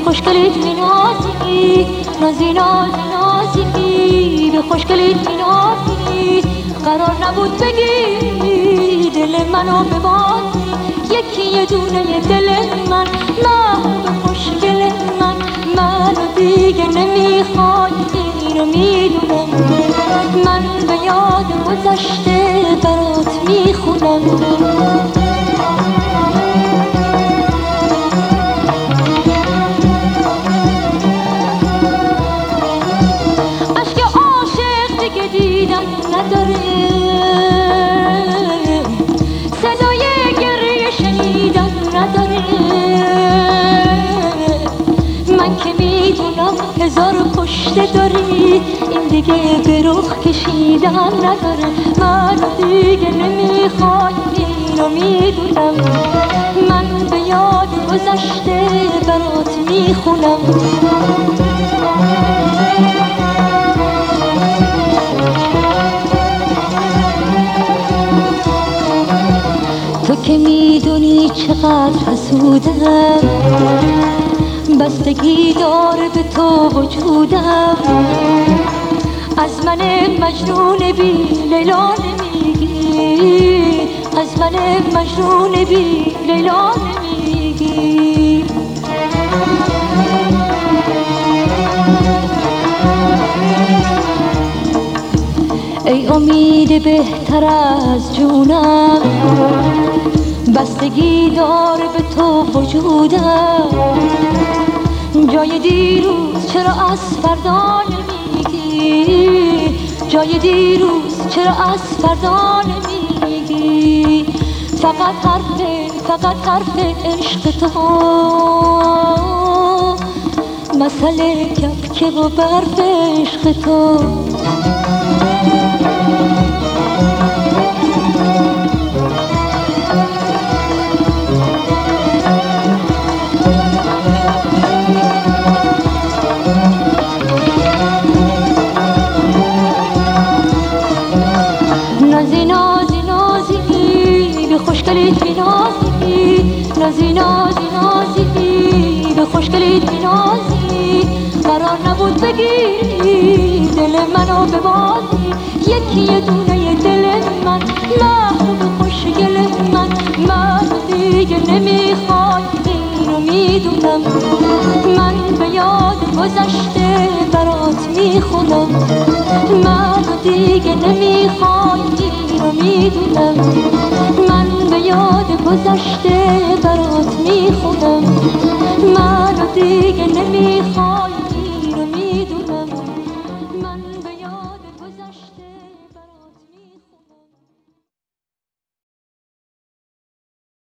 خوشگلیت می نازی، نازی نازی نازی، به خوشگلیت می نازی. قرار نبود بگی دل منو ببازی، یکی یه دونه دل من، محبوب خوشگل من. منو دیگه نمیخوای اینو میدونم، من به یاد گذشته برات میخونم. نداره صدای گریه شنیدن نداره، من که میدونم هزار پشته داری، این دیگه به رخ کشیدن نداره. منو دیگه نمیخوای اینو میدونم، من به یاد گذشته برات میخونم. تو که میدونی چقدر حسودم، بستگی داره به تو وجودم. از من مجنون بی لیلا نمیگی، از من مجنون بی لیلا نمیگی. ای امید بهتر از جونم، بستگی داره به تو وجودم. جای دیروز چرا از فردا نمیگی، جای دیروز چرا از فردا نمیگی. فقط حرف عشق تو، مسئله کبکه و برف عشق تو. نازی نازی نازی، به خوشگلیت می نازی، نازی نازی نازی، به خوشگلیت می نازی. قرار نبود بگیری دل منو ببازی، یکی یه دونه دل من، محبوب خوشگل من. منو دیگه نمیخوای اینو میدونم، من به یاد گذشته برات میخونم. منو دیگه نمیخوای اینو میدونم، من به یاد گذشته برات میخونم. منو دیگه نمیخوای